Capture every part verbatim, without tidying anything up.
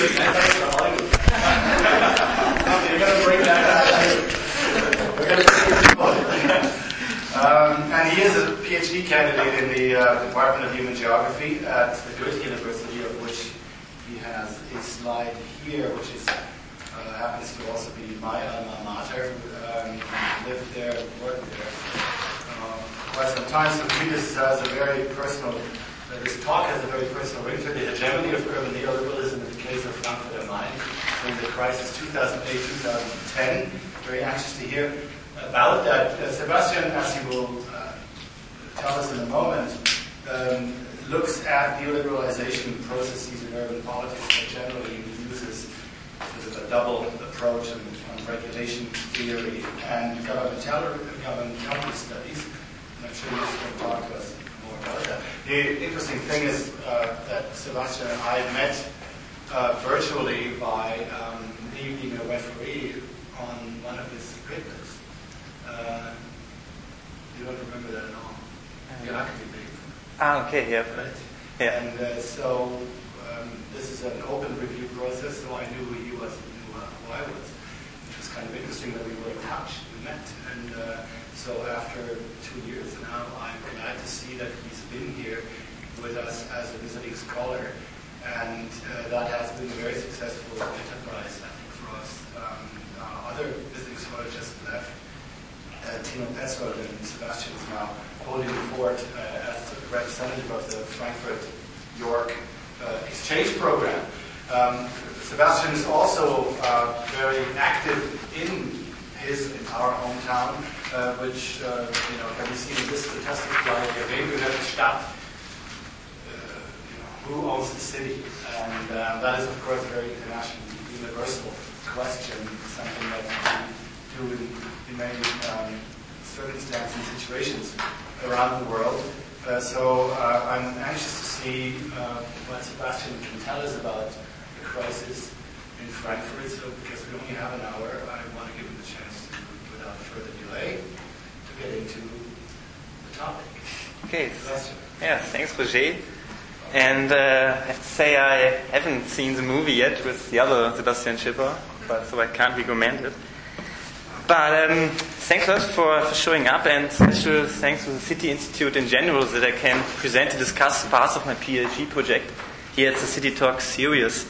You're going to bring that up. We're going to take um, and he is a PhD candidate in the uh, Department of Human Geography at the Goethe University, of which he has a slide here, which is uh, happens to also be my alma mater. Um, lived there, worked there um, quite some time. So for me, this has a very personal. Uh, this talk has a very personal ring to it. The hegemony of urban neoliberalism in the case of Frankfurt am Main during the crisis two thousand eight to two thousand ten. Very anxious to hear about that. Uh, Sebastian, as he will uh, tell us in a moment, um, looks at neoliberalization processes in urban politics, but generally he uses sort of a double approach on, on regulation theory and governmental governmental studies. And I'm sure he's going to talk to us more about that. The interesting thing is uh, that Sebastian and I met uh, virtually by um, me being a referee on one of his papers. Uh, you don't remember that at all? The Academy paper. Ah, okay, yeah. Right? Yeah. And uh, so um, this is an open review process, so I knew who he was and knew uh, who I was. It was kind of interesting that we were in touch, we met. And uh, so after two years now, I'm glad to see that he's been here with us as a visiting scholar. And uh, that has been a very successful enterprise, I think, for us. Um, uh, other visiting scholars just left. Uh, Timo Petzold and Sebastian is now holding the fort uh, as the representative of the Frankfurt-York uh, exchange program. Um, Sebastian is also uh, very active in his, in our hometown, uh, which uh, you know can be seen in this fantastic flyer. Wem gehört die Stadt? Uh, you know, who owns the city? And uh, that is, of course, a very international, universal question. Something that we do in in many um, circumstances and situations around the world. Uh, so uh, I'm anxious to see uh, what Sebastian can tell us about the crisis in Frankfurt. So because we only have an hour, I want to give him the chance to, without further delay, to get into the topic. Okay. Sebastian. Yeah, thanks, Roger. And uh, I have to say I haven't seen the movie yet with the other Sebastian Schipper, but so I can't recommend it. But um, thanks a lot for, for showing up, and special thanks to the City Institute in general that I can present and discuss parts of my PhD project here at the City Talk series.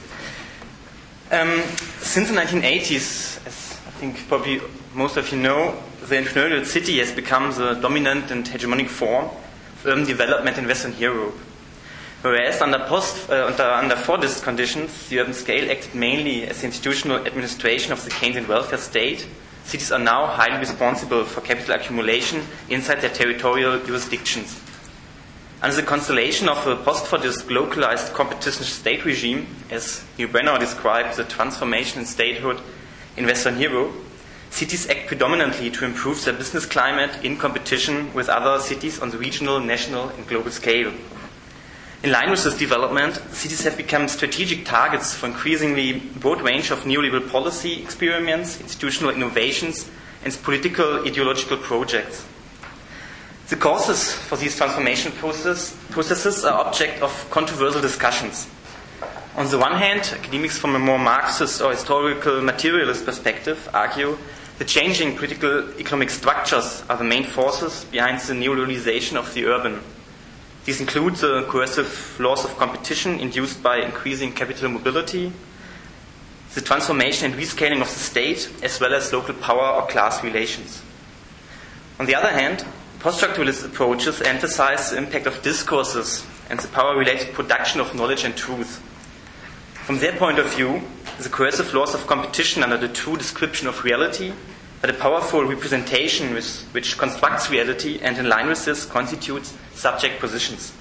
Um, since the nineteen eighties, as I think probably most of you know, the entrepreneurial city has become the dominant and hegemonic form of urban development in Western Europe. Whereas under, post, uh, under, under Fordist conditions, the urban scale acted mainly as the institutional administration of the Keynesian welfare state, cities are now highly responsible for capital accumulation inside their territorial jurisdictions. Under the constellation of a post-Fordist localized competition state regime, as Neil Brenner described the transformation in statehood in Western Europe, cities act predominantly to improve their business climate in competition with other cities on the regional, national, and global scale. In line with this development, cities have become strategic targets for increasingly broad range of neoliberal policy experiments, institutional innovations, and political ideological projects. The causes for these transformation process, processes are object of controversial discussions. On the one hand, academics from a more Marxist or historical materialist perspective argue that changing political economic structures are the main forces behind the neoliberalization of the urban. These include the coercive laws of competition induced by increasing capital mobility, the transformation and rescaling of the state, as well as local power or class relations. On the other hand, post-structuralist approaches emphasize the impact of discourses and the power-related production of knowledge and truth. From their point of view, the coercive laws of competition are not a true description of reality, but a powerful representation with, which constructs reality and in line with this constitutes subject positions.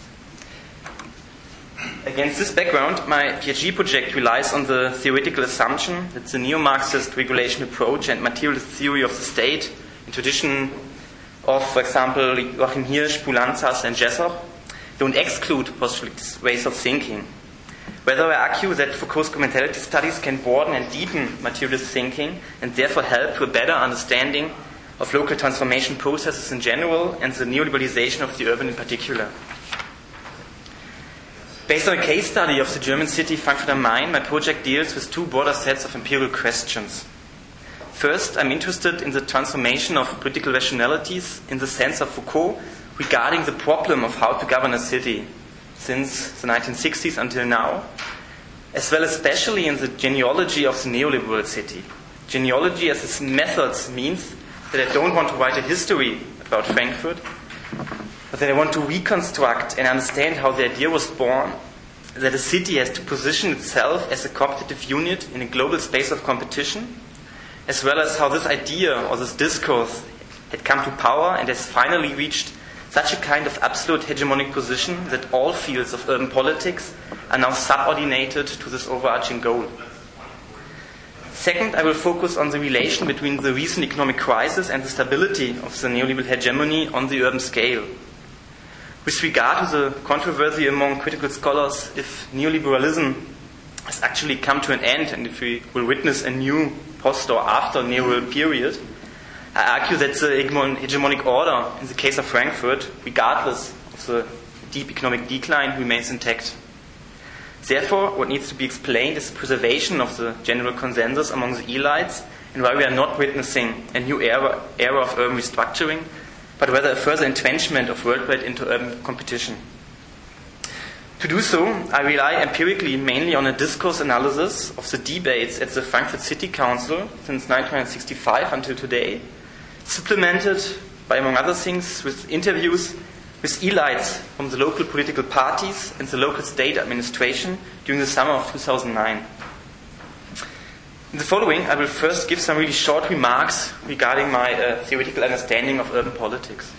Against this background, my PhD project relies on the theoretical assumption that the neo-Marxist regulation approach and materialist theory of the state, in tradition of, for example, Joachim Hirsch, Poulantzas, and Jessop, don't exclude post-structuralist ways of thinking. Whether I argue that Foucault's commentality studies can broaden and deepen materialist thinking and therefore help to a better understanding of local transformation processes in general and the neoliberalization of the urban in particular. Based on a case study of the German city Frankfurt am Main, my project deals with two broader sets of empirical questions. First, I'm interested in the transformation of political rationalities in the sense of Foucault regarding the problem of how to govern a city since the nineteen sixties until now, as well as especially in the genealogy of the neoliberal city. Genealogy as its methods means that I don't want to write a history about Frankfurt, but that I want to reconstruct and understand how the idea was born that a city has to position itself as a competitive unit in a global space of competition, as well as how this idea or this discourse had come to power and has finally reached such a kind of absolute hegemonic position that all fields of urban politics are now subordinated to this overarching goal. Second, I will focus on the relation between the recent economic crisis and the stability of the neoliberal hegemony on the urban scale. With regard to the controversy among critical scholars if neoliberalism has actually come to an end and if we will witness a new post or after neoliberal period, I argue that the hegemonic order in the case of Frankfurt, regardless of the deep economic decline, remains intact. Therefore, what needs to be explained is the preservation of the general consensus among the elites and why we are not witnessing a new era, era of urban restructuring, but rather a further entrenchment of worldwide inter-urban competition. To do so, I rely empirically mainly on a discourse analysis of the debates at the Frankfurt City Council since nineteen sixty-five until today, supplemented by, among other things, with interviews with elites from the local political parties and the local state administration during the summer of two thousand nine. In the following, I will first give some really short remarks regarding my uh, theoretical understanding of urban politics.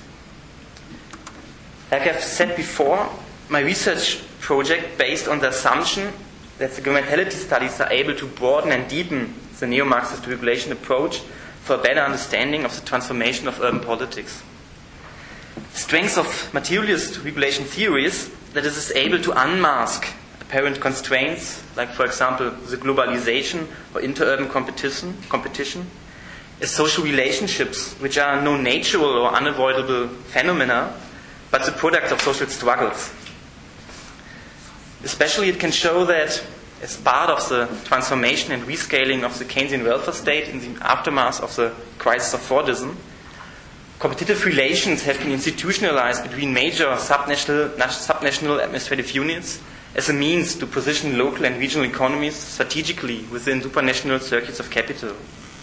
Like I've said before, my research project based on the assumption that the governmentality studies are able to broaden and deepen the neo-Marxist regulation approach for a better understanding of the transformation of urban politics. The strengths of materialist regulation theories that it is able to unmask apparent constraints, like for example the globalization or inter-urban competition, competition, is social relationships which are no natural or unavoidable phenomena, but the product of social struggles. Especially it can show that as part of the transformation and rescaling of the Keynesian welfare state in the aftermath of the crisis of Fordism, competitive relations have been institutionalized between major subnational, subnational administrative units as a means to position local and regional economies strategically within supranational circuits of capital.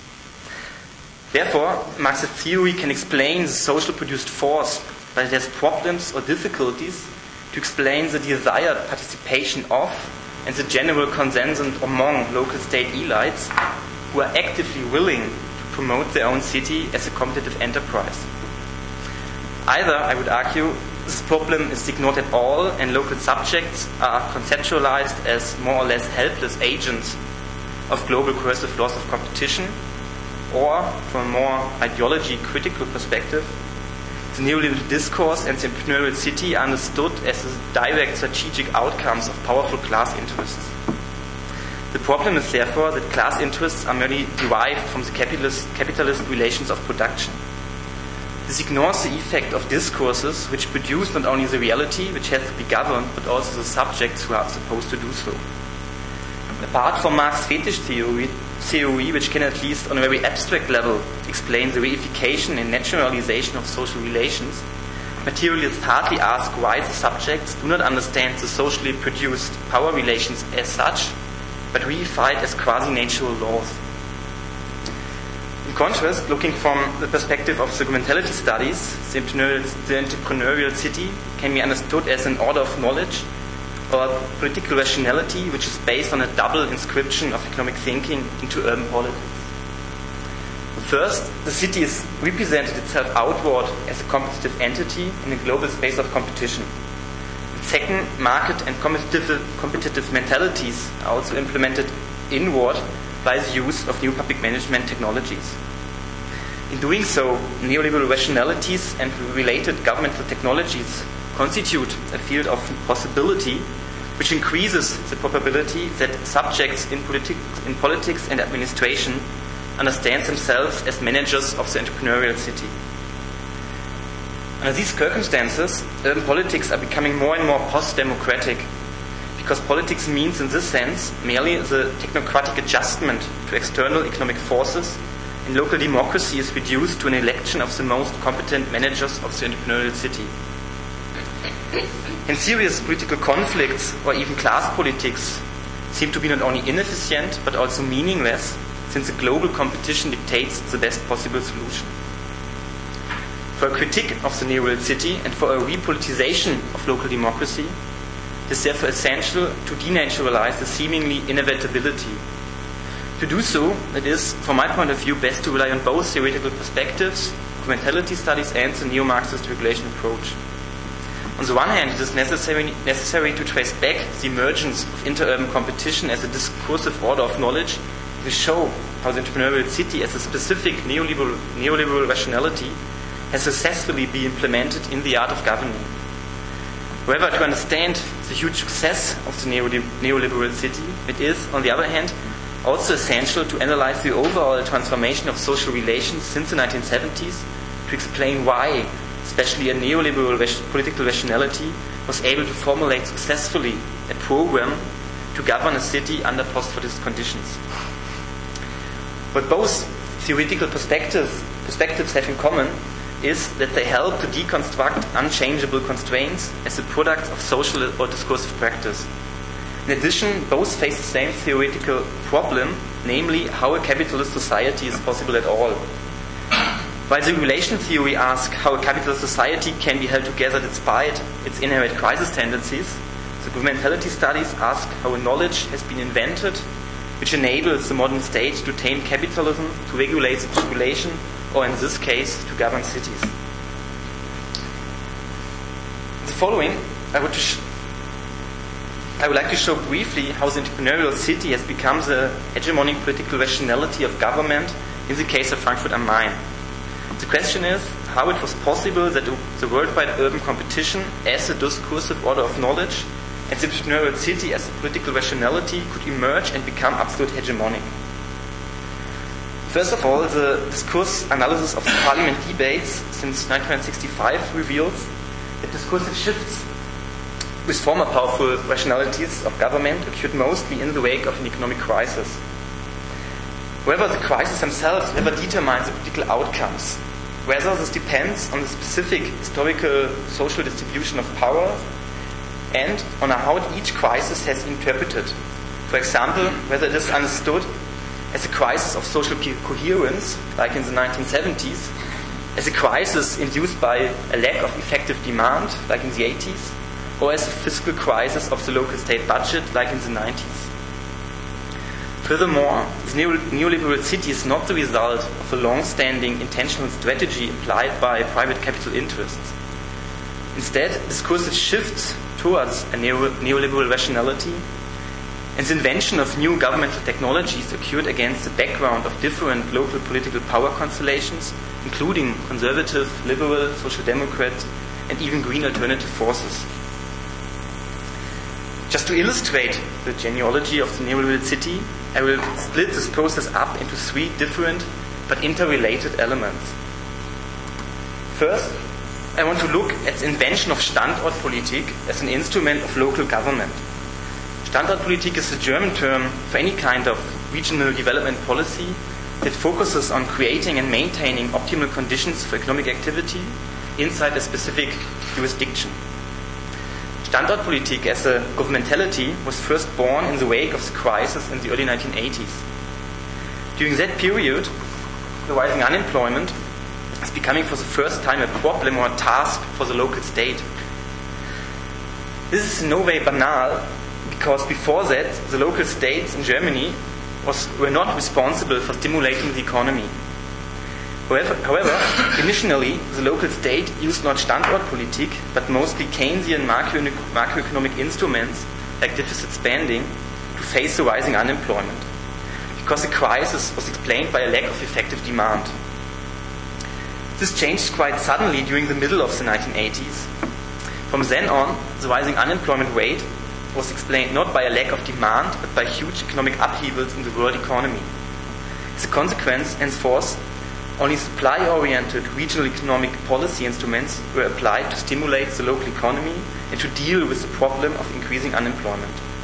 Therefore, Marxist theory can explain the social produced force, but it has problems or difficulties to explain the desired participation of and the general consensus among local state elites who are actively willing to promote their own city as a competitive enterprise. Either, I would argue, this problem is ignored at all and local subjects are conceptualized as more or less helpless agents of global coercive laws of competition, or, from a more ideology-critical perspective, the neoliberal discourse and the entrepreneurial city are understood as the direct strategic outcomes of powerful class interests. The problem is therefore that class interests are merely derived from the capitalist, capitalist relations of production. This ignores the effect of discourses which produce not only the reality which has to be governed, but also the subjects who are supposed to do so. Apart from Marx's fetish theory, theory, which can at least on a very abstract level explain the reification and naturalization of social relations, materialists hardly ask why the subjects do not understand the socially produced power relations as such, but reify it as quasi-natural laws. In contrast, looking from the perspective of the governmentality studies, the entrepreneurial, the entrepreneurial city can be understood as an order of knowledge or political rationality which is based on a double inscription of economic thinking into urban politics. First, the city is represented itself outward as a competitive entity in a global space of competition. And second, market and competitive, competitive mentalities are also implemented inward by the use of new public management technologies. In doing so, neoliberal rationalities and related governmental technologies constitute a field of possibility which increases the probability that subjects in, politi- in politics and administration understand themselves as managers of the entrepreneurial city. Under these circumstances, urban politics are becoming more and more post-democratic. because politics means in this sense merely the technocratic adjustment to external economic forces, and local democracy is reduced to an election of the most competent managers of the entrepreneurial city. And serious political conflicts or even class politics seem to be not only inefficient but also meaningless, since the global competition dictates the best possible solution. For a critique of the neo-rural city and for a repoliticization of local democracy, it is therefore essential to denaturalize the seemingly inevitability. To do so, it is, from my point of view, best to rely on both theoretical perspectives, mentality studies, and the neo-Marxist regulation approach. On the one hand, it is necessary, necessary to trace back the emergence of inter-urban competition as a discursive order of knowledge to show how the entrepreneurial city as a specific neoliberal, neoliberal rationality has successfully been implemented in the art of governing. However, to understand the huge success of the neoliberal city, it is, on the other hand, also essential to analyze the overall transformation of social relations since the nineteen seventies to explain why, especially a neoliberal political rationality, was able to formulate successfully a program to govern a city under post-Fordist conditions. What both theoretical perspectives, perspectives have in common is that they help to deconstruct unchangeable constraints as a product of social or discursive practice. In addition, both face the same theoretical problem, namely how a capitalist society is possible at all. While the relation theory asks how a capitalist society can be held together despite its inherent crisis tendencies, the governmentality studies ask how a knowledge has been invented which enables the modern state to tame capitalism, to regulate its population, or in this case, to govern cities. The following, I would, sh- I would like to show briefly how the entrepreneurial city has become the hegemonic political rationality of government in the case of Frankfurt am Main. The question is how it was possible that the worldwide urban competition as a discursive order of knowledge and the entrepreneurial city as a political rationality could emerge and become absolute hegemonic. First of all, the discourse analysis of the parliament debates since nineteen sixty-five reveals that discursive shifts with former powerful rationalities of government occurred mostly in the wake of an economic crisis. However, the crises themselves never determine the political outcomes. Rather, this depends on the specific historical social distribution of power and on how each crisis has interpreted. For example, whether it is understood as a crisis of social coherence, like in the nineteen seventies, as a crisis induced by a lack of effective demand, like in the eighties, or as a fiscal crisis of the local state budget, like in the nineties. Furthermore, the neoliberal city is not the result of a long-standing intentional strategy applied by private capital interests. Instead, discursive shifts towards a neo- neoliberal rationality and the invention of new governmental technologies occurred against the background of different local political power constellations, including conservative, liberal, social democrat, and even green alternative forces. Just to illustrate the genealogy of the neoliberal city, I will split this process up into three different but interrelated elements. First, I want to look at the invention of Standortpolitik as an instrument of local government. Standortpolitik is a German term for any kind of regional development policy that focuses on creating and maintaining optimal conditions for economic activity inside a specific jurisdiction. Standortpolitik as a governmentality was first born in the wake of the crisis in the early nineteen eighties. During that period, the rising unemployment is becoming for the first time a problem or a task for the local state. This is in no way banal, because before that, the local states in Germany was, were not responsible for stimulating the economy. However, however, initially, the local state used not Standortpolitik, but mostly Keynesian macro- macroeconomic instruments like deficit spending to face the rising unemployment, because the crisis was explained by a lack of effective demand. This changed quite suddenly during the middle of the nineteen eighties. From then on, the rising unemployment rate was explained not by a lack of demand, but by huge economic upheavals in the world economy. As a consequence, henceforth, only supply-oriented regional economic policy instruments were applied to stimulate the local economy and to deal with the problem of increasing unemployment.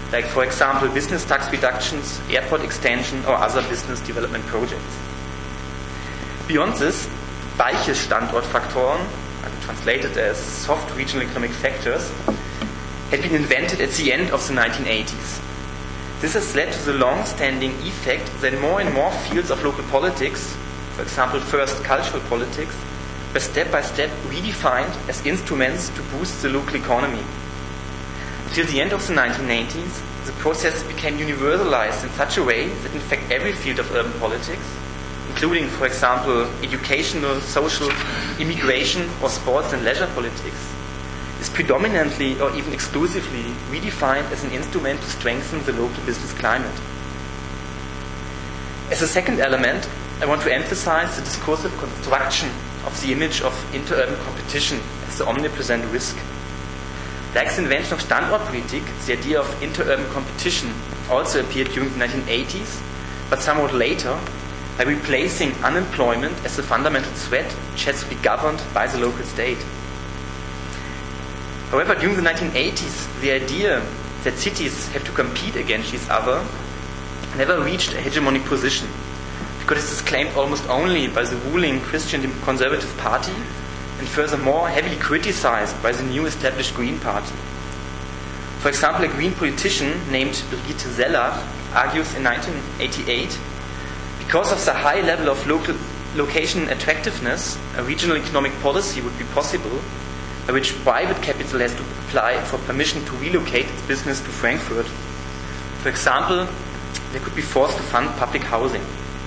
like for example business tax reductions, airport extension or other business development projects. Beyond this, weiche Standortfaktoren, translated as soft regional economic factors, had been invented at the end of the nineteen eighties. This has led to the long-standing effect that more and more fields of local politics, for example first cultural politics, were step by step redefined as instruments to boost the local economy. Until the end of the nineteen eighties, the process became universalized in such a way that in fact every field of urban politics, including for example educational, social, immigration or sports and leisure politics, is predominantly or even exclusively redefined as an instrument to strengthen the local business climate. As a second element, I want to emphasize the discursive construction of the image of interurban competition as the omnipresent risk. Like the invention of Standortpolitik, the idea of interurban competition also appeared during the nineteen eighties, but somewhat later, by replacing unemployment as a fundamental threat which has to be governed by the local state. However, during the nineteen eighties, the idea that cities have to compete against each other never reached a hegemonic position, because it is claimed almost only by the ruling Christian Conservative Party and furthermore heavily criticized by the new established Green Party. For example, a Green politician named Brigitte Seller argues in nineteen eighty-eight, because of the high level of local location attractiveness, a regional economic policy would be possible by which private capital has to apply for permission to relocate its business to Frankfurt. For example, they could be forced to fund public housing.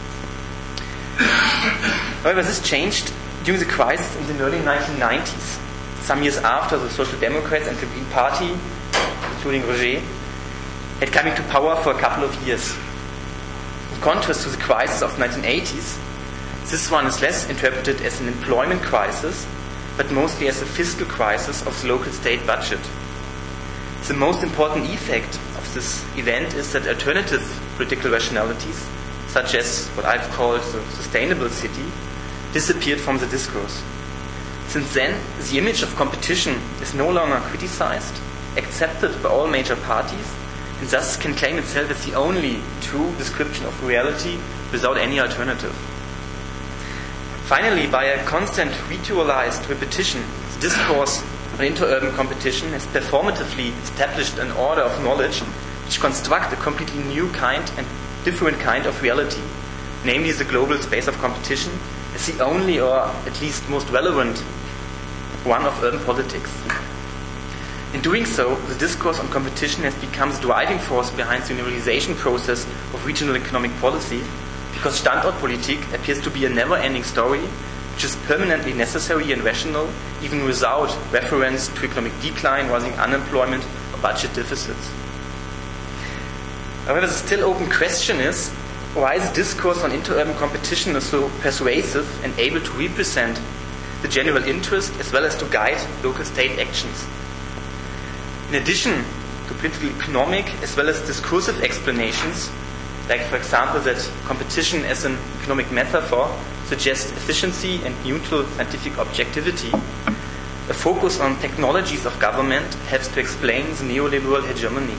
However, this changed during the crisis in the early nineteen nineties, some years after the Social Democrats and the Green Party, including Roger, had come into power for a couple of years. In contrast to the crisis of the nineteen eighties, this one is less interpreted as an employment crisis, but mostly as a fiscal crisis of the local state budget. The most important effect of this event is that alternative political rationalities, such as what I've called the sustainable city, disappeared from the discourse. Since then, the image of competition is no longer criticized, accepted by all major parties, and thus can claim itself as the only true description of reality without any alternative. Finally, by a constant ritualized repetition, the discourse on interurban competition has performatively established an order of knowledge which construct a completely new kind and different kind of reality, namely the global space of competition, as the only or at least most relevant one of urban politics. In doing so, the discourse on competition has become the driving force behind the universalization process of regional economic policy, because Standortpolitik appears to be a never-ending story which is permanently necessary and rational, even without reference to economic decline, rising unemployment, or budget deficits. However, the still open question is why the discourse on interurban competition is so persuasive and able to represent the general interest as well as to guide local state actions. In addition to political economic as well as discursive explanations, like for example that competition as an economic metaphor suggests efficiency and neutral scientific objectivity, a focus on technologies of government helps to explain the neoliberal hegemony.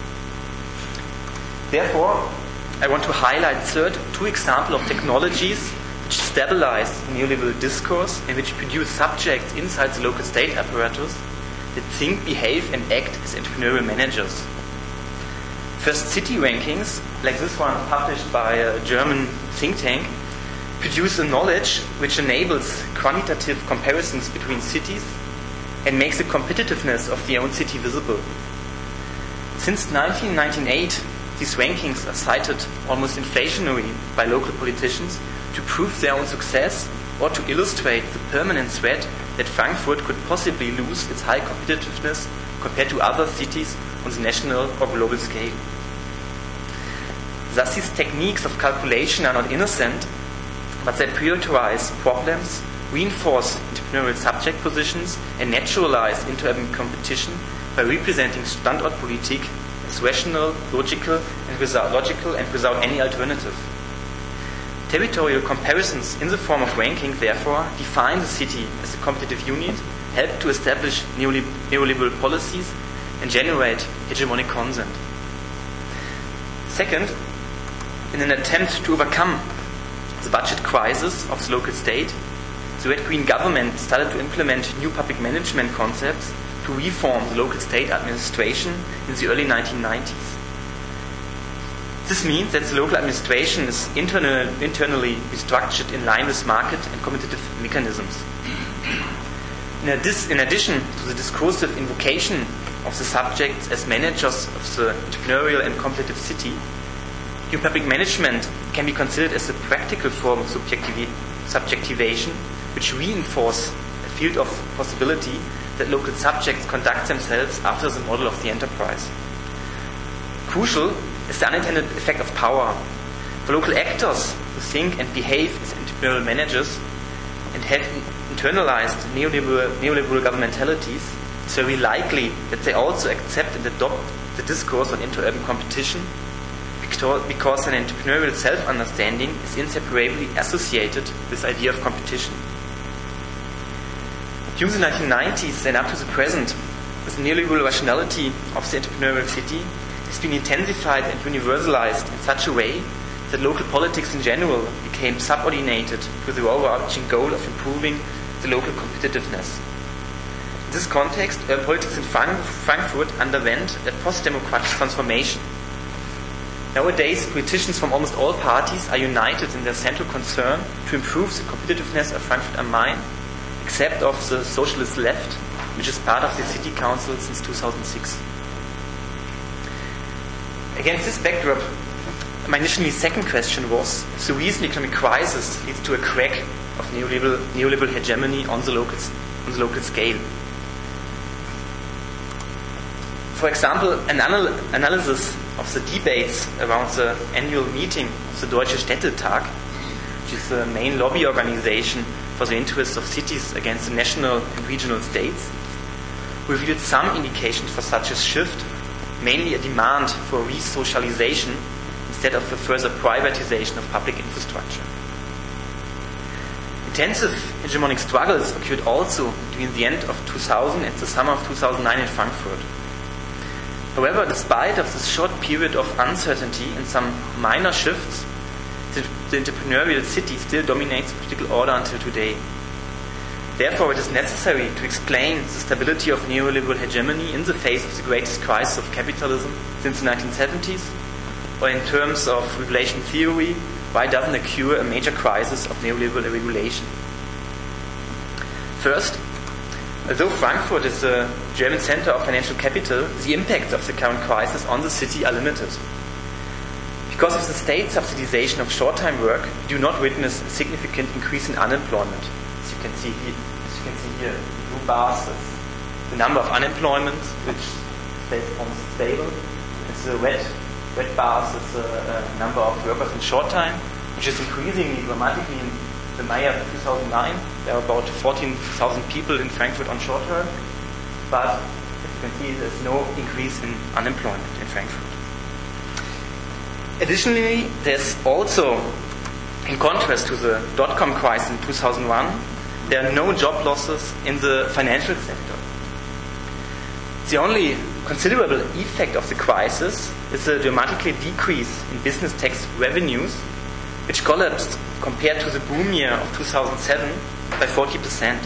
Therefore, I want to highlight third two examples of technologies which stabilize the neoliberal discourse and which produce subjects inside the local state apparatus that think, behave and act as entrepreneurial managers. First, city rankings, like this one published by a German think tank, produce a knowledge which enables quantitative comparisons between cities and makes the competitiveness of the own city visible. Since nineteen ninety-eight, these rankings are cited almost inflationary by local politicians to prove their own success or to illustrate the permanent threat that Frankfurt could possibly lose its high competitiveness compared to other cities on the national or global scale. Thus, these techniques of calculation are not innocent, but they prioritize problems, reinforce entrepreneurial subject positions, and naturalize interurban competition by representing Standortpolitik as rational, logical, and without logical and without any alternative. Territorial comparisons in the form of ranking, therefore, define the city as a competitive unit, help to establish neoliberal policies, and generate hegemonic consent. Second, in an attempt to overcome the budget crisis of the local state, the Red Green government started to implement new public management concepts to reform the local state administration in the early nineteen nineties. This means that the local administration is internal, internally restructured in line with market and competitive mechanisms. In, addi- in addition to the discursive invocation of the subjects as managers of the entrepreneurial and competitive city, new public management can be considered as a practical form of subjectivi- subjectivation which reinforce a field of possibility that local subjects conduct themselves after the model of the enterprise. Crucial is the unintended effect of power. For local actors who think and behave as entrepreneurial managers and have internalized neoliberal, neoliberal governmentalities, it's very likely that they also accept and adopt the discourse on interurban competition because an entrepreneurial self-understanding is inseparably associated with the idea of competition. During the nineteen nineties and up to the present, the neoliberal rationality of the entrepreneurial city has been intensified and universalized in such a way that local politics in general became subordinated to the overarching goal of improving the local competitiveness. In this context, urban politics in Frankfurt underwent a post-democratic transformation. Nowadays, politicians from almost all parties are united in their central concern to improve the competitiveness of Frankfurt am Main, except of the socialist left, which is part of the city council since two thousand six. Against this backdrop, my initially second question was if the recent economic crisis leads to a crack of neoliberal, neoliberal hegemony on the, local, on the local scale. For example, an anal- analysis of the debates around the annual meeting of the Deutsche Städtetag, which is the main lobby organization for the interests of cities against the national and regional states, revealed some indications for such a shift, mainly a demand for re-socialization instead of a further privatization of public infrastructure. Intensive hegemonic struggles occurred also between the end of two thousand and the summer of two thousand nine in Frankfurt. However, despite of this short period of uncertainty and some minor shifts, the, the entrepreneurial city still dominates the political order until today. Therefore, it is necessary to explain the stability of neoliberal hegemony in the face of the greatest crisis of capitalism since the nineteen seventies, or in terms of regulation theory, why doesn't occur a major crisis of neoliberal regulation? First, although Frankfurt is a German center of financial capital, the impacts of the current crisis on the city are limited. Because of the state subsidization of short-time work, we do not witness a significant increase in unemployment. As you can see here, as you can see here, the blue bars is the number of unemployment, which stays almost stable. It's the red, red bars is the uh, number of workers in short time, which is increasing dramatically in the May of two thousand nine. There are about fourteen thousand people in Frankfurt on short term, but as you can see, there's no increase in unemployment in Frankfurt. Additionally, there's also, in contrast to the dot-com crisis in two thousand one, there are no job losses in the financial sector. The only considerable effect of the crisis is a dramatically decrease in business tax revenues, which collapsed compared to the boom year of two thousand seven by forty percent.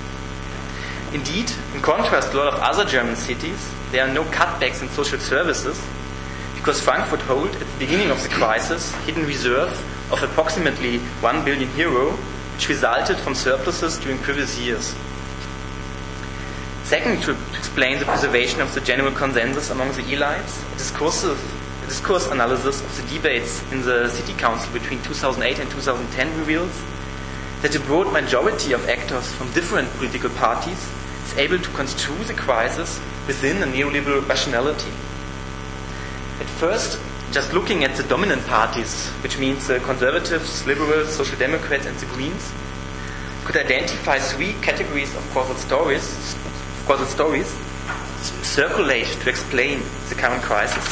Indeed, in contrast to a lot of other German cities, there are no cutbacks in social services, because Frankfurt held, at the beginning of the crisis, hidden reserve of approximately one billion euro, which resulted from surpluses during previous years. Second, to explain the preservation of the general consensus among the elites, a discursive, a discourse analysis of the debates in the city council between two thousand eight and two thousand ten reveals that a broad majority of actors from different political parties is able to construe the crisis within a neoliberal rationality. At first, just looking at the dominant parties, which means the conservatives, liberals, social democrats, and the Greens, could identify three categories of causal stories, causal stories circulate to explain the current crisis.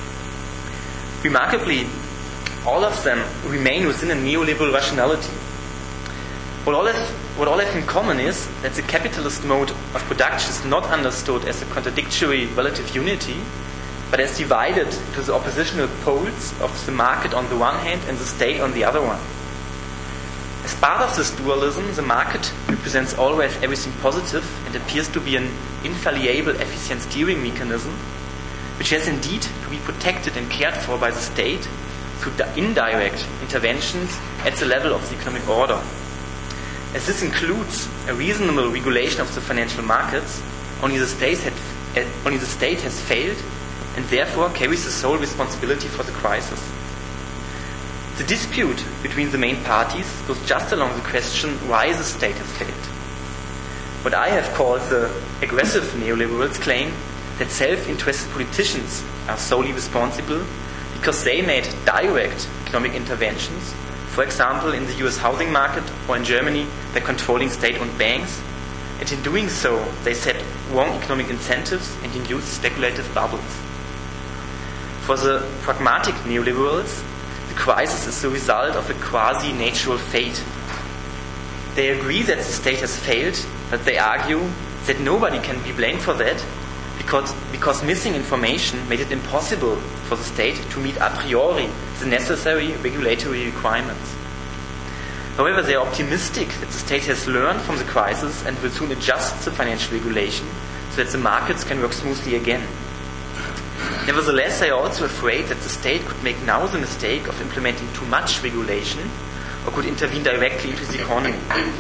Remarkably, all of them remain within a neoliberal rationality. What all have, what all have in common is that the capitalist mode of production is not understood as a contradictory relative unity, but as divided into the oppositional poles of the market on the one hand and the state on the other one. As part of this dualism, the market represents always everything positive and appears to be an infallible, efficient steering mechanism, which has indeed to be protected and cared for by the state through indirect interventions at the level of the economic order. As this includes a reasonable regulation of the financial markets, only the state, had, uh, only the state has failed and therefore carries the sole responsibility for the crisis. The dispute between the main parties goes just along the question why the state has failed. What I have called the aggressive neoliberals claim that self-interested politicians are solely responsible because they made direct economic interventions, for example in the U S housing market or in Germany by controlling state-owned banks, and in doing so they set wrong economic incentives and induced speculative bubbles. For the pragmatic neoliberals, the crisis is the result of a quasi-natural fate. They agree that the state has failed, but they argue that nobody can be blamed for that because, because missing information made it impossible for the state to meet a priori the necessary regulatory requirements. However, they are optimistic that the state has learned from the crisis and will soon adjust the financial regulation so that the markets can work smoothly again. Nevertheless, they are also afraid that the state could make now the mistake of implementing too much regulation or could intervene directly into the economy.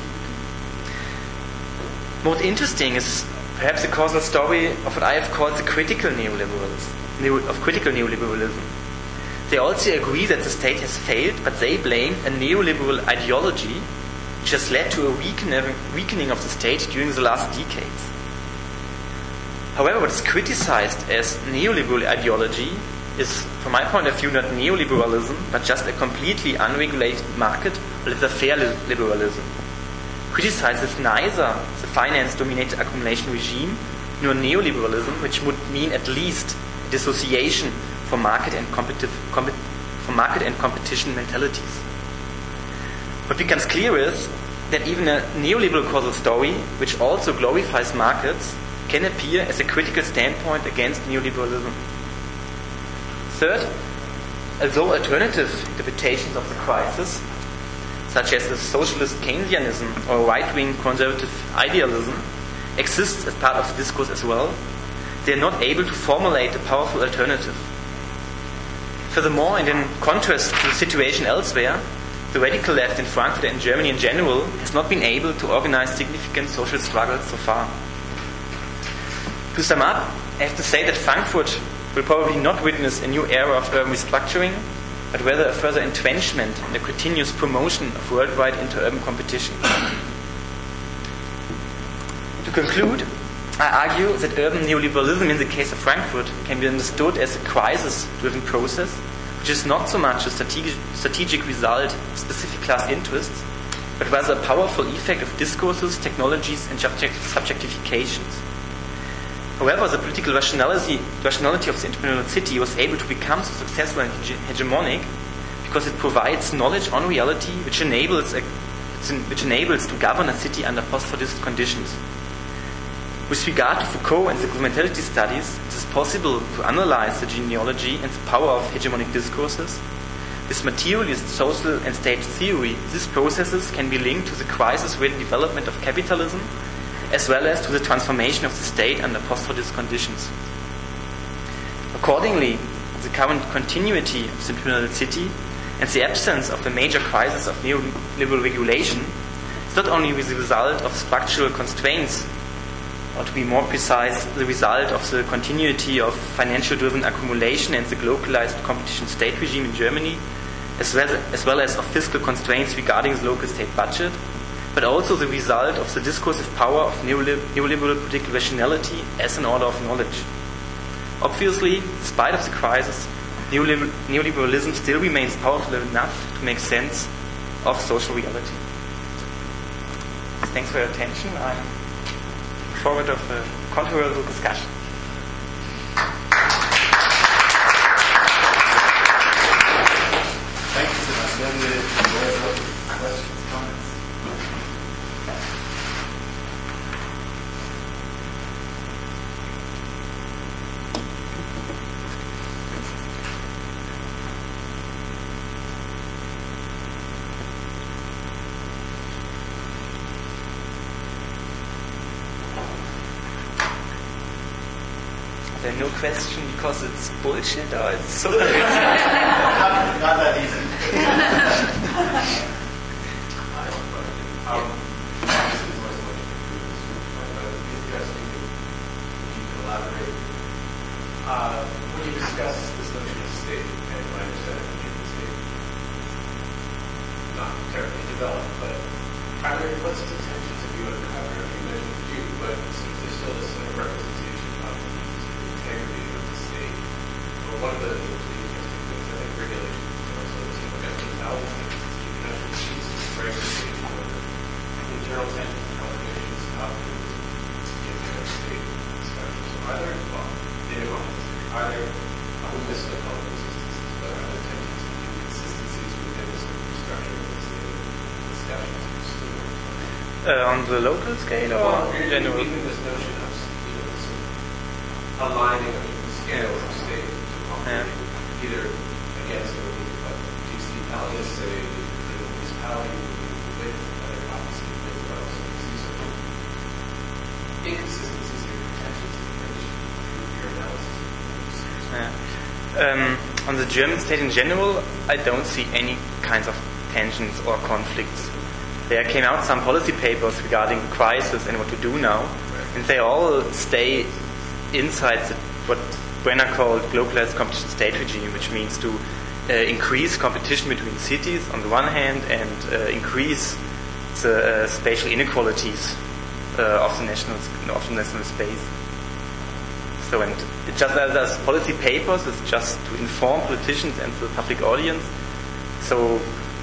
More interesting is perhaps the causal story of what I have called the critical neoliberalism, of critical neoliberalism. They also agree that the state has failed, but they blame a neoliberal ideology which has led to a weakening of the state during the last decades. However, what is criticized as neoliberal ideology is, from my point of view, not neoliberalism, but just a completely unregulated market, or laissez-faire liberalism. Criticizes neither the finance-dominated accumulation regime nor neoliberalism, which would mean at least dissociation from market and competitive, com- from market and competition mentalities. What becomes clear is that even a neoliberal causal story, which also glorifies markets, can appear as a critical standpoint against neoliberalism. Third, although alternative interpretations of the crisis, such as the socialist Keynesianism or right-wing conservative idealism, exist as part of the discourse as well, they are not able to formulate a powerful alternative. Furthermore, and in contrast to the situation elsewhere, the radical left in Frankfurt and Germany in general has not been able to organize significant social struggles so far. To sum up, I have to say that Frankfurt will probably not witness a new era of urban restructuring, but rather a further entrenchment and a continuous promotion of worldwide interurban competition. To conclude, I argue that urban neoliberalism in the case of Frankfurt can be understood as a crisis-driven process, which is not so much a strategic, strategic result of specific class interests, but rather a powerful effect of discourses, technologies, and subject, subjectifications. However, the political rationality, rationality of the entrepreneurial city was able to become so successful and hegemonic because it provides knowledge on reality which enables, a, which enables to govern a city under post-Fordist conditions. With regard to Foucault and the complementarity studies, it is possible to analyze the genealogy and the power of hegemonic discourses. With materialist social and state theory, these processes can be linked to the crisis-ridden development of capitalism, as well as to the transformation of the state under post-Fordist conditions. Accordingly, the current continuity of the entrepreneurial city and the absence of a major crisis of neoliberal regulation is not only the result of structural constraints, or to be more precise, the result of the continuity of financial-driven accumulation and the localized competition state regime in Germany, as well as, as well as of fiscal constraints regarding the local state budget, but also the result of the discursive power of neoliberal political rationality as an order of knowledge. Obviously, despite of the crisis, neoliber- neoliberalism still remains powerful enough to make sense of social reality. Thanks for your attention. I look forward of a controversial discussion. Thank you, Sebastian. The questions, comments. there no question because it's bullshit or it's so not, not that easy. um, obviously, of course, much but it'd be interesting if you can elaborate. Uh, when you discuss this notion of state, and my understanding of the state, not terribly developed, but are there what's the tensions if you uncover? You mentioned a few, but since there's still this sort of representation of the integrity of the state, well, one of the interesting things I think regulations is also the team of intelligence agencies, you can actually see some regulation of the internal tensions and complications of the internal state structure. So are there, well, data models, are there, I wouldn't necessarily call them inconsistencies, but are there tensions and inconsistencies within the sort of structure of the state discussions? Uh, on the local scale or well, in general? Even this notion of, you know, this sort of aligning of the scale of state to operate yeah. either against or like do you see Elias say the municipality with other opposite with well, so you see sort of inconsistencies or tensions in your analysis. Yeah. Um, on the German state in general, I don't see any kinds of tensions or conflicts. There came out some policy papers regarding the crisis and what to do now, and they all stay inside the, what Brenner called globalized competition state regime, which means to uh, increase competition between cities on the one hand and uh, increase the uh, spatial inequalities uh, of the national of the national space. So, and it just as, as policy papers, it's just to inform politicians and the public audience. So.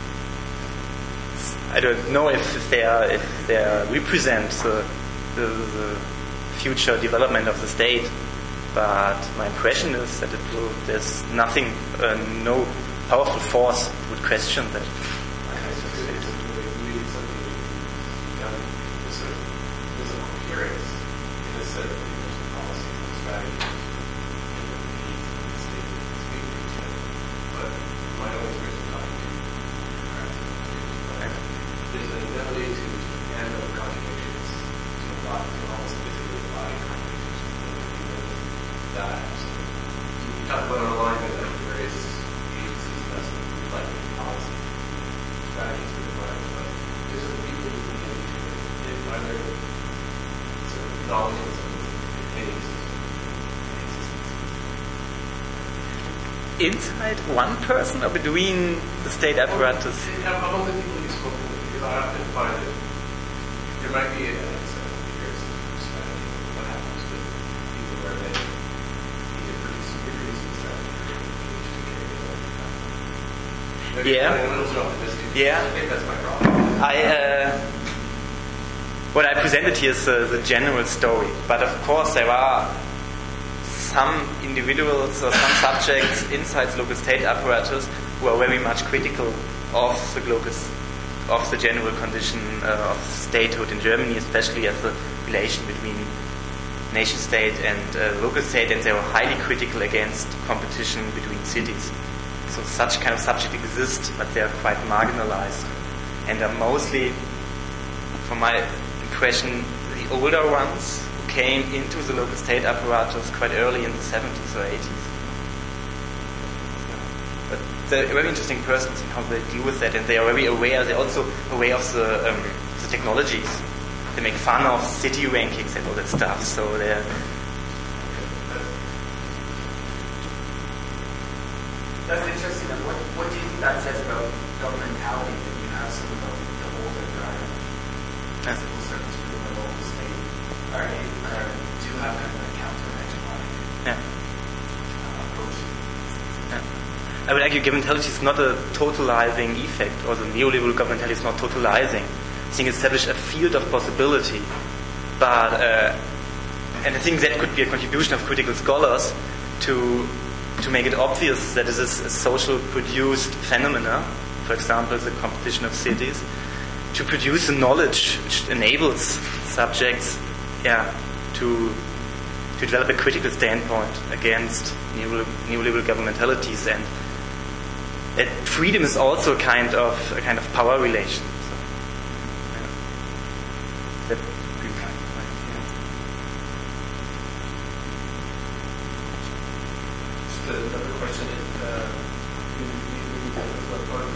I don't know if they are, if they are represent the, the, the future development of the state, but my impression is that it will, there's nothing, uh, no powerful force would question that. Inside one person or between the state apparatus? Well, among the people you've spoken with, because I often find that there might be a strategy. What happens with people where they either produce or produce Yeah. Yeah. I think that's my problem. I, uh, what I presented here is uh, the general story, but of course there are some individuals or some subjects inside the local state apparatus who are very much critical of the local, of the general condition uh, of statehood in Germany, especially as the relation between nation state and uh, local state, and they are highly critical against competition between cities. So such kind of subjects exist, but they are quite marginalized, and are mostly, from my impression, the older ones came into the local state apparatus quite early in the seventies or eighties. But they're very interesting persons in how they deal with that, and they are very aware. They're also aware of the, um, the technologies. They make fun of city rankings and all that stuff. So they're. That's interesting. And what, what do you think that says about governmentality? That you have some of the, the older guys, civil servants within the local state, are they are, do have kind of a counter-hegemonic Yeah. uh, approach? Yeah. I would argue governmentality is not a totalizing effect, or the neoliberal governmentality is not totalizing. I think it established a field of possibility, but uh, and I think that could be a contribution of critical scholars to to make it obvious that this is a social produced phenomena. For example, the competition of cities, to produce the knowledge which enables subjects, yeah, to to develop a critical standpoint against neoliberal, neoliberal governmentalities, and that freedom is also a kind of a kind of power relation. So, yeah. That,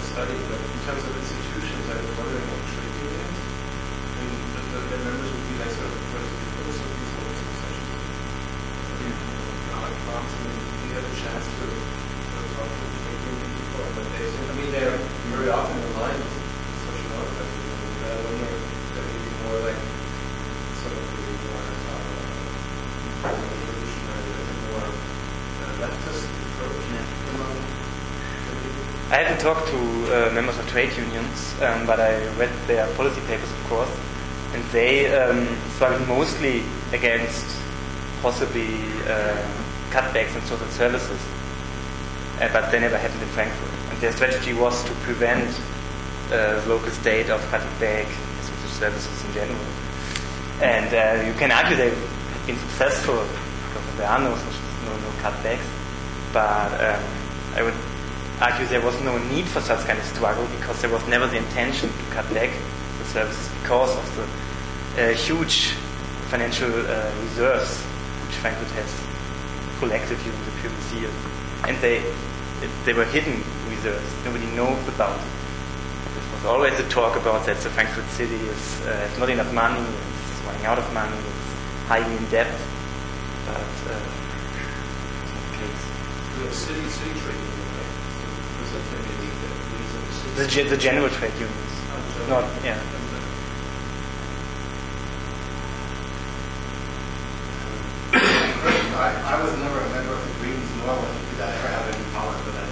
study, but in terms of institutions, I was wondering what trade unions, and the, the, their members would be like sort of first people, so these sort of successions. Not like Fox, I mean, you had a chance to sort of talk to the trade union people, but they, I mean, they're very often aligned with social organizing, and I wonder if that would be more like sort of the more uh, revolutionary, more uh, leftist approach. Yeah. I haven't talked to uh, members of trade unions, um, but I read their policy papers, of course, and they um, struggled mostly against possibly uh, cutbacks in social services, uh, but they never happened in Frankfurt. And their strategy was to prevent uh, the local state of cutting back social services in general. And uh, you can argue they have been successful because there are no, no, no cutbacks, but um, I would argue there was no need for such kind of struggle because there was never the intention to cut back the services because of the uh, huge financial uh, reserves which Frankfurt has collected during the previous years. And they it, they were hidden reserves. Nobody knows about it. There was always a talk about that the Frankfurt city is, uh, has not enough money, it's running out of money, it's highly in debt. But uh, it's not the case. The city, city trade union. The, ge- the general trade unions. Not, yeah. I, I was never a member of the Greens, nor did I ever have any power for that.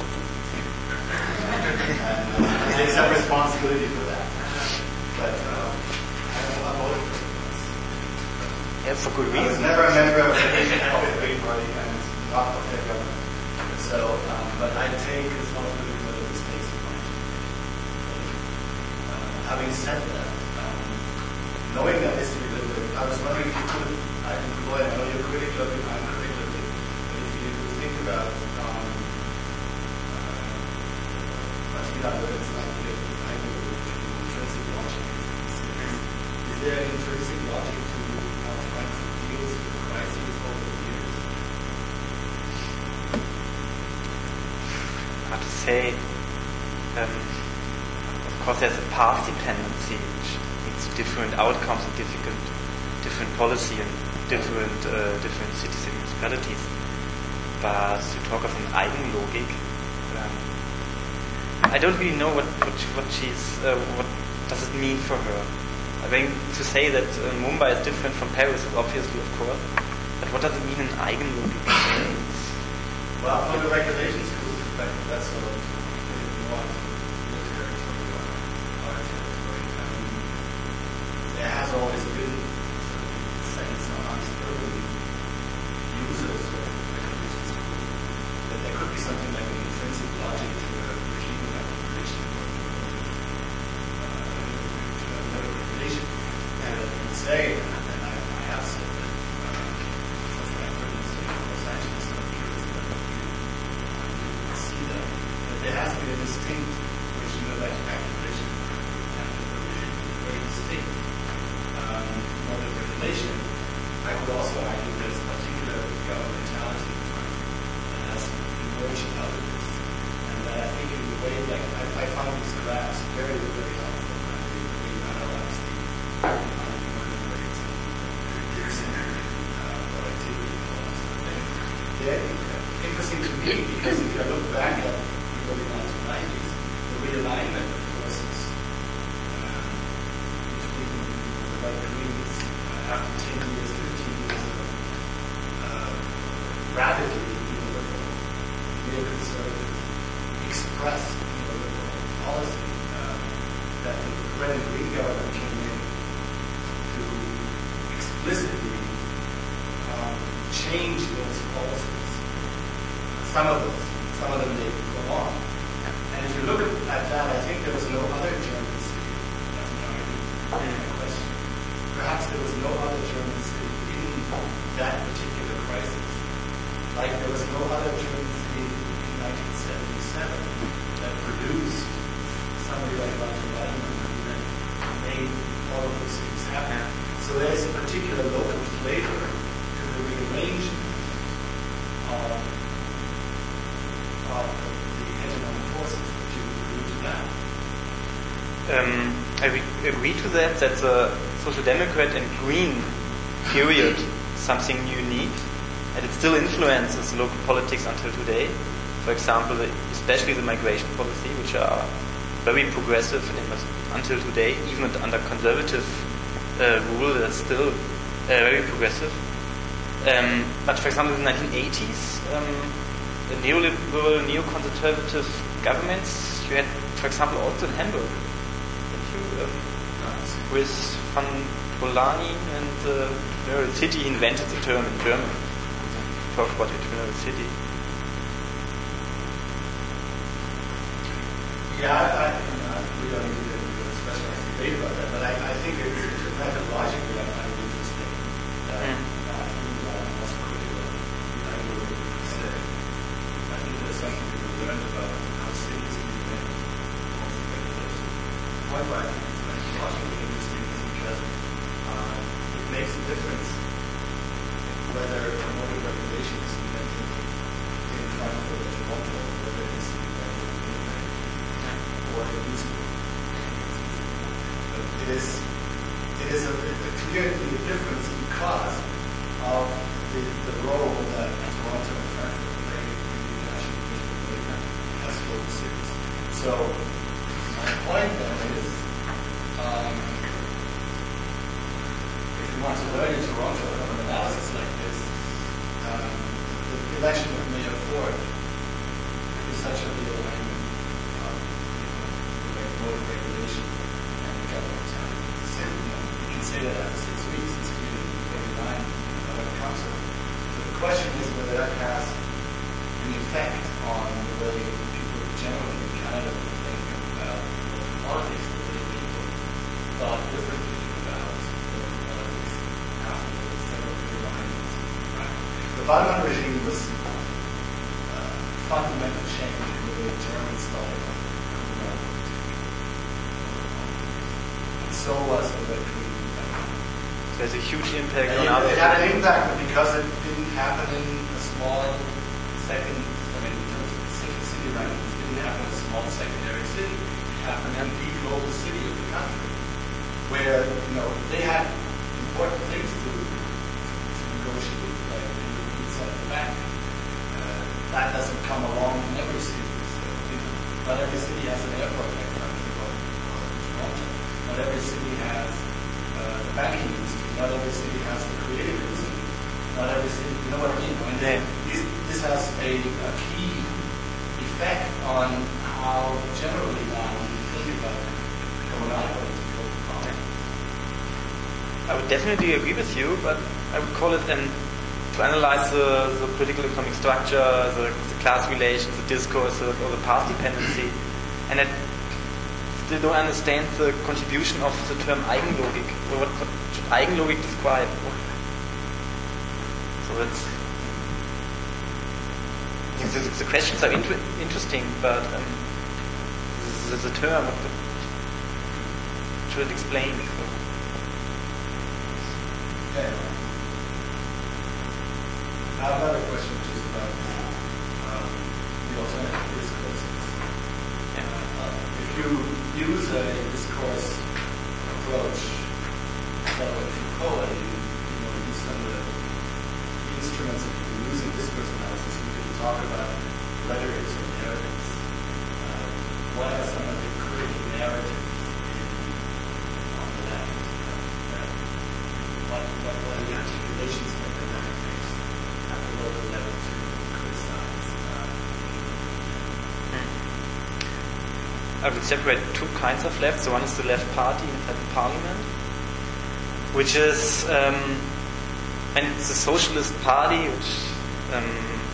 And uh, I take some responsibility for that. But uh, I voted for it. Yeah, for good I was reason. never a member of the Green Party and not of their government. So, um, but I take responsibility for the mistakes of mine. Uh, having said that, um, knowing that history a little bit, I was wondering if you could, I employ, I know you're critical of it, I'm critical of it, but if you could think about, um, uh, what's been done, whether it's like the intrinsic logic. Is, is there an intrinsic logic to how Frankfurt deals with the crises over the years? Hard to say. Um, of course, there's a path dependency which leads to different outcomes and different, different policy and different, uh, different cities and municipalities. But to talk of an Eigenlogik, um, I don't really know what what, she, what she's uh, what does it mean for her. I mean, to say that uh, Mumbai is different from Paris is obviously, of course, but what does it mean an Eigenlogik? Well, from the regulations perspective, that's sort of what the territory or our territory. Um, there has always been a sense amongst urban users of regulations that there could be something like an intrinsic logic to a regime like regulation or to a regulation. And I would say, and I, I have said that uh, for Frankfurt and Los Angeles, not because see that, that there has to be a distinct regime of regulation and very distinct um, mode of regulation. I would also argue there's a particular governmentality in Frankfurt that has emerged out of this. And that I think in the way, like, I, I found these graphs very, very helpful when we, we analyzed the unemployment rates and reducing uh, productivity and all that sort of thing. They're interesting to me because if you look back at the early nineteen nineties, the realignment of forces um, between the right Greens uh, after ten years, fifteen years of uh, radically neoliberal, neoconservative, expressed neoliberal policy um, that the red and green government came in to explicitly um, change those policies. Some of those, some of them they go on. And if you look at that, I think there was no other German city. That's my question. Perhaps there was no other German city in that particular crisis. Like there was no other German city in nineteen seventy-seven that produced somebody like Walter Lippmann that made all of those things happen. So there's a particular local flavor to the rearrangement of of the hegemonic forces, which includes that? Um, I re- agree to that, that the Social Democrat and Green period is something unique, and it still influences local politics until today. For example, the, especially the migration policy, which are very progressive and until today, even under conservative uh, rule, that's still uh, very progressive. Um, but for example, in the nineteen eighties, um, the neoliberal, neoconservative governments, you had, for example, also in Hamburg, you, um, with Van Polanyi and uh, the city, he invented the term in German. Talk about it, you know, the city. Yeah, I, I, we don't need to do a specialized debate about that, but I, I think it's, it's methodologically I find it interesting. That, mm. uh, I'm also critical of the idea of what you said. I think there's something to be learned about how cities can make most of regulation. One why I think it's methodologically interesting is because uh, it makes a difference whether a mode of regulation is invented in Frankfurt or Toronto, whether it's invented in England or in New Zealand. It is, it is a, a clearly a difference because of the, the role that Toronto and Frankfurt play in the international political arena as global cities. So my point then is, um, if you want to learn in Toronto from an analysis like this, um, the election of Mayor Ford is such a real alignment of you know, the mode of regulation and the government time. So, you know, you can say that after six weeks, it's really twenty-nine on the council. So the question is whether that has an effect on the way people generally in Canada were thinking about local politics, the way people thought differently about local politics after the several alignments. The Wallmann regime was a uh, fundamental change in the way Germans thought about communal politics. And so was the Red Green. There's a huge impact Yeah, on it, other. it had an impact, but because it didn't happen in a small second, I mean, in terms of the city, city rankings, it didn't happen in a small secondary city. It happened in the global city of the country, where you know they had important things to, to negotiate, like the European Central Bank. Uh, that doesn't come along in every city. So, you know, not every city has an airport like Frankfurt or Toronto. Not every city has uh, the banking industry. Not every city has the creative industry. Not every city, you know what I mean? I mean yeah. this, this has a, a key effect on how generally now we think about commonality. I would definitely agree with you, but I would call it an, to analyze the, the political economic structure, the, the class relations, the discourse, or the path dependency, and I still don't understand the contribution of the term Eigenlogik. What, what should Eigenlogik describe? So that's the, the questions are inter- interesting, but um, the, the term what the, should it explain? So. Yeah. Now another question, which is about um, the alternative discourses. Yeah. Uh, if you use a discourse approach, like Foucault, you, you know, use some of the instruments of using discourse analysis, you can talk about rhetorics or narratives. Uh, what are some of the critical narratives in, on the left? That, what, what, what are the articulations that the left makes at the local level to criticize? Uh, I would separate two kinds of left. So one is the left party at the parliament, which is um, and it's a socialist party, which um,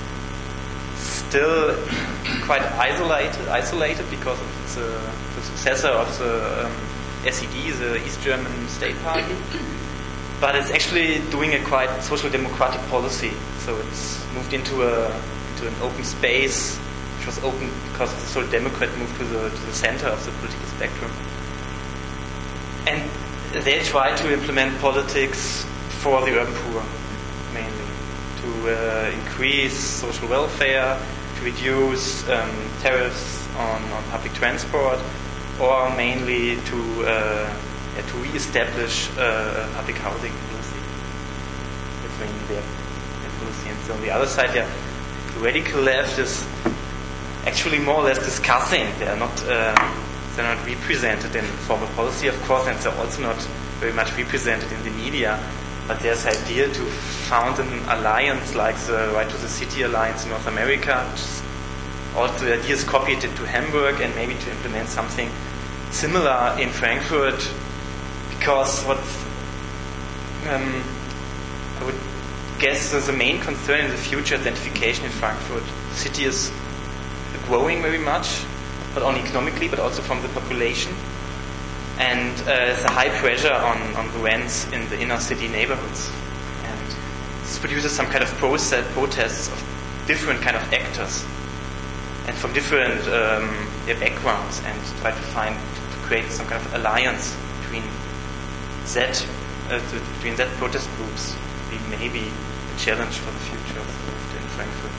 still quite isolated, isolated because of its, uh, the successor of the um, S E D, the East German State Party. But it's actually doing a quite social democratic policy. So it's moved into a into an open space, which was open because the Social Democrat moved to the to the center of the political spectrum. And they try to implement politics for the urban poor, mainly, to uh, increase social welfare, to reduce um, tariffs on, on public transport, or mainly to uh, yeah, to re-establish uh, a public housing policy. That's mainly their, their policy. And so on the other side, yeah, the radical left is actually more or less discussing. They are not uh, they're not represented in formal policy, of course, and they're also not very much represented in the media. But there's the idea to found an alliance like the Right to the City Alliance in North America, which is also the idea is copied into Hamburg, and maybe to implement something similar in Frankfurt, because what um, I would guess is the main concern in the future is identification in Frankfurt. The city is growing very much, not only economically but also from the population. And uh, there's a high pressure on, on the rents in the inner city neighborhoods. And this produces some kind of process, protests of different kind of actors and from different um, their backgrounds, and try to find, to create some kind of alliance between that, uh, to, between that protest groups. Be maybe a challenge for the future of, in Frankfurt.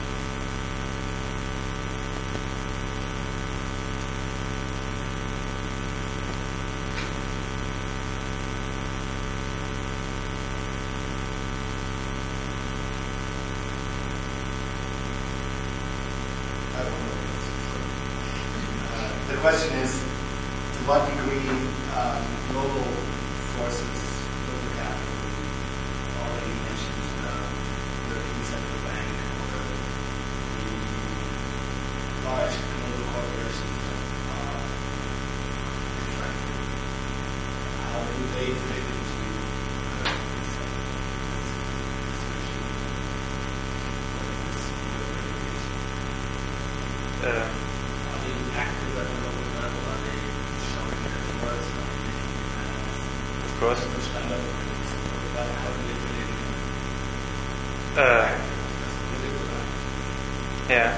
The question is, to what degree um, global forces, global capital, already mentioned uh, the European Central Bank or the large global corporations that are in Frankfurt, how do they fit into uh, this, uh, this, this regime or this regulation? Uh, Are they active at the local level? Are they showing their force? Are they making demands? of course. Which kind of what, how do they fit in? Uh, As political actors? Yeah.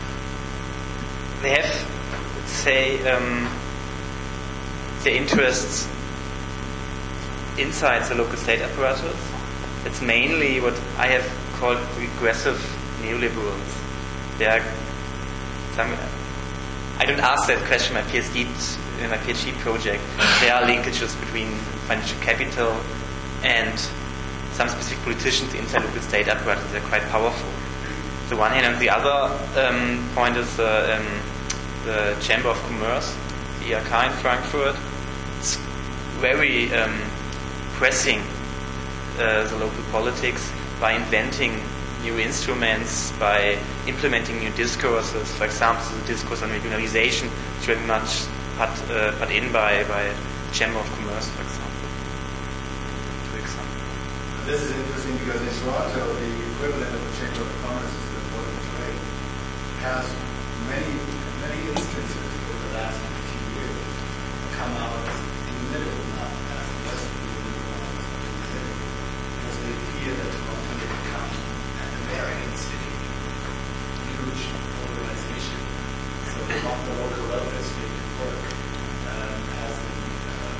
They have, let's say, um, their interests inside the local state apparatus. It's mainly what I have called regressive neoliberals. They are some. I don't ask that question in my PhD in my PhD project. There are linkages between financial capital and some specific politicians inside local state apparatus. They're quite powerful. The one hand, and the other um, point is uh, um, the Chamber of Commerce, the I H K in Frankfurt. It's very um, pressing uh, the local politics by inventing new instruments, by implementing new discourses. For example, the discourse on regionalization is very much put, uh, put in by by Chamber of Commerce, for example. For example. This is interesting because in Toronto, the equivalent of the Chamber of Commerce is the Board of Trade. It has many, many instances over the last few years come out in the middle, not as aggressively liberalized as you say, because they fear that Toronto will become an American city, huge polarization. So they want the local welfare state to work um, as a, uh,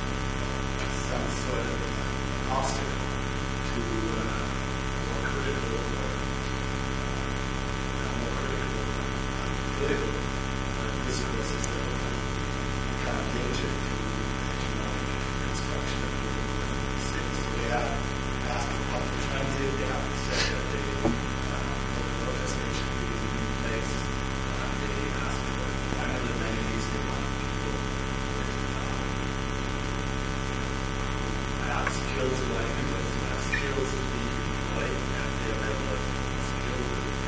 some sort of uh, obstacle to uh, more critical or uh, more critical uh, political uh, discourses that will become a danger to the economic construction of the local cities. So they have asked for public transit, they have said that the uh, local welfare state should be in place, uh, they asked for animal amenities, they want people with uh, have skills like skills to be employed at their level of skill.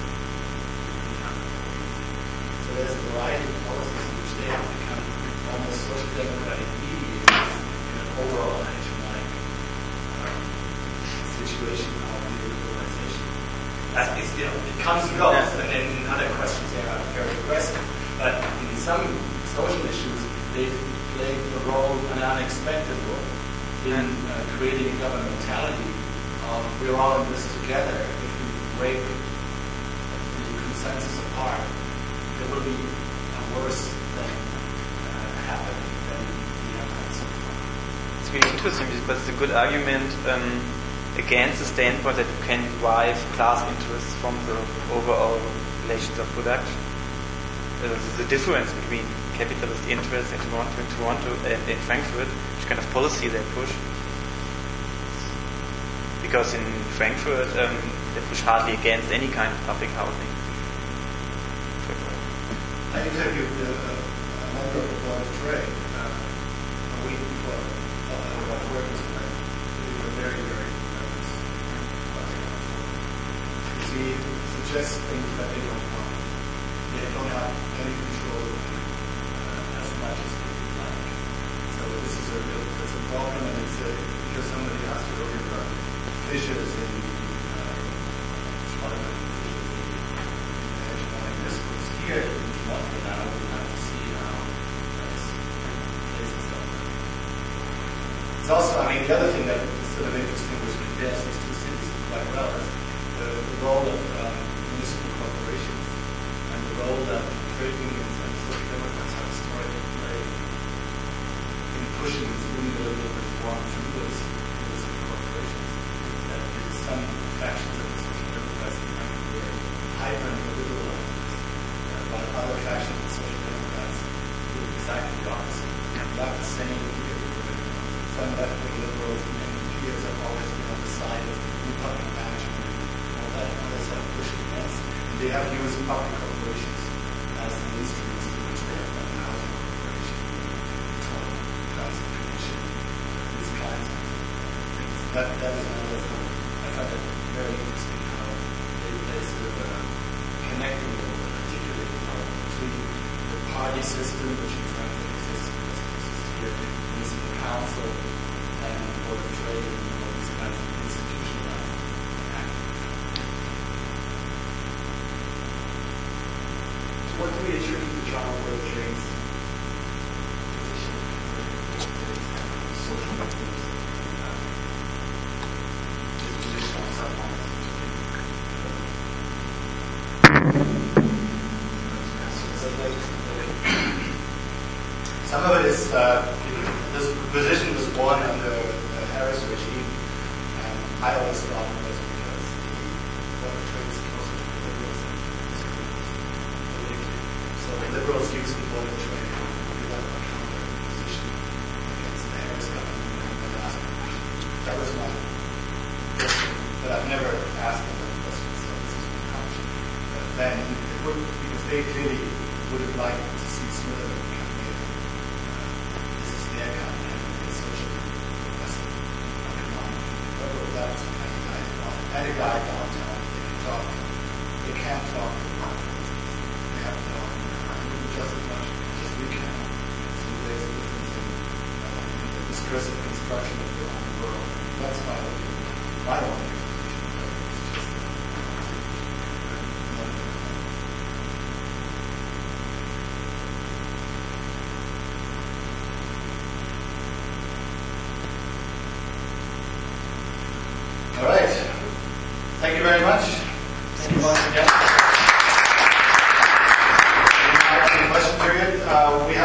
So there's a variety of policies in which they have become almost social democratic mediators in an overall hegemonic um, situation of neoliberalization. That is, you know, it comes and goes, and then in other questions they are very aggressive. But in some social issues, they play a role, an unexpected role, in uh, creating a governmentality of we're all in this together. If we break the consensus apart, there will be a worse thing uh, happening than we have had so far. It's really interesting because it's a good argument um, against the standpoint that you can derive class interests from the overall relations of production. Uh, the difference between capitalist interests in Toronto, in Toronto and in Frankfurt, which kind of policy they push. Because in Frankfurt, um, they push hardly against any kind of public housing. I interviewed uh, a member of the Board of Trade uh, a week before uh, I was working tonight. We were very, very nervous about it. Because he suggests things that they don't want. They don't have any control uh, as much as they would like. So this is a real it's a problem, and it's a, because somebody has to worry about fissures in uh, fissures in the hegemonic discourse here. And now we'll have to see how that's plays itself. It's also, I mean, the other thing that is sort of interesting, which compares these two cities quite well, is the, the role of um, municipal corporations and the role that trade unions and social democrats have historically played in pushing this neoliberal reform through those municipal corporations. That some factions of the social democrats in Frankfurt were hyper-liberalized. While other factions of social democrats do exactly the opposite. You have the same here. Some left-wing liberals and M P S have always been on the side of new public management and all that, and others have pushed against. And they have used public corporations as the instruments to which they have done housing corporation, tunnel, transit commission, these kinds of things. That, that is another thing. I find it very interesting how they play sort of a connecting role. The party system, which in Frankfurt exists, exists here, municipal council, and the Board of Trade, and all these kinds of institutionalized actors. So what do we attribute the Toronto Board of Trade's position in social movements? Its position on self-harm? Some of it is, uh, this position was born under the Harris regime, and I always thought it was because the Board of Trade is closer to the liberals than politically. So the liberals use the Board of Trade to develop a counter position against the Harris government in the last election. That was my question, but I've never asked them that question, so this is my hunch. Uh, then, it would, because they clearly would have liked to see Smith their kind of a social progressive economic. But that's the kind of guy and a guy downtown, they can talk. They can't talk to one forces. They have to talk just as much as we can. So there's a difference in, uh, in the discursive construction of their own world. That's my my own explanation. All right. Thank you very much. Thank you once again. In the question period, uh, we